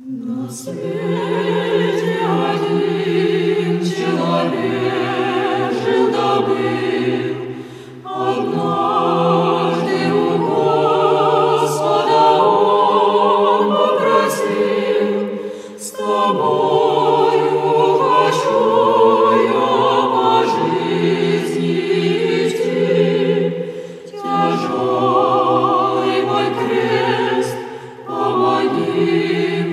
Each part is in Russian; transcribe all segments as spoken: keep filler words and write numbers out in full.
На свете один человек жил да был, однажды у Господа он попросил: с тобою хочу я по жизни идти, тяжелый мой крест помоги.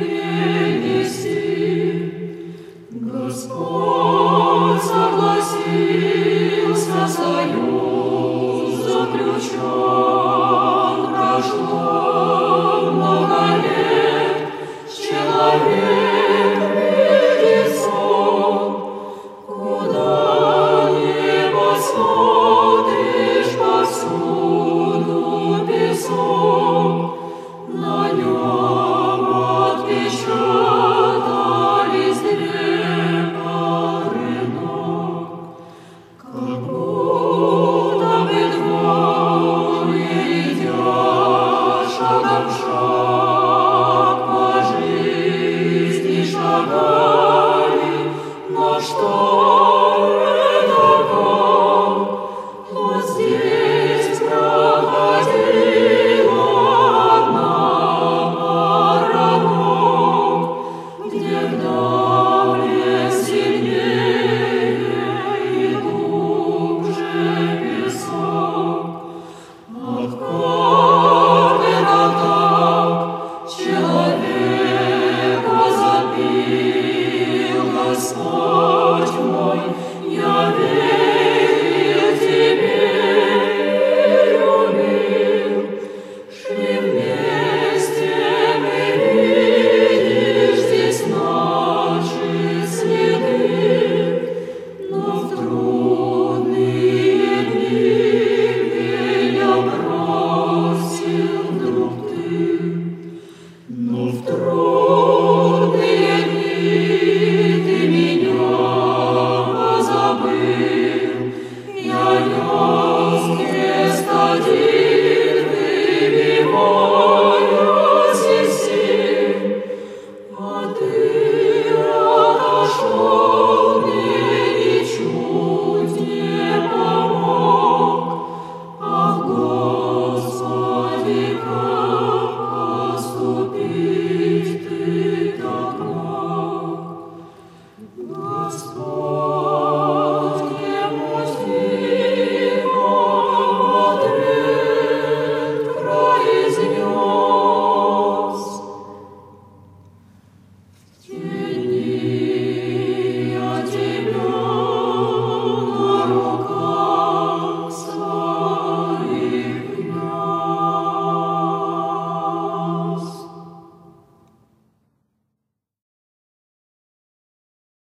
Господь согласился, союз заключен. Прошло много лет, человек видит сон. Куда ни посмотришь, повсюду песок, на нем отпечатались две. Но что это вам? Вот здесь проходила одна пара ног, где вдали сильнее и глубже песок. Ах, как это так человека забил Господь мой, я верил тебе и любил. Шли вместе мы, видишь, здесь наши следы, но в трудные дни меня бросил вдруг ты, но в трудные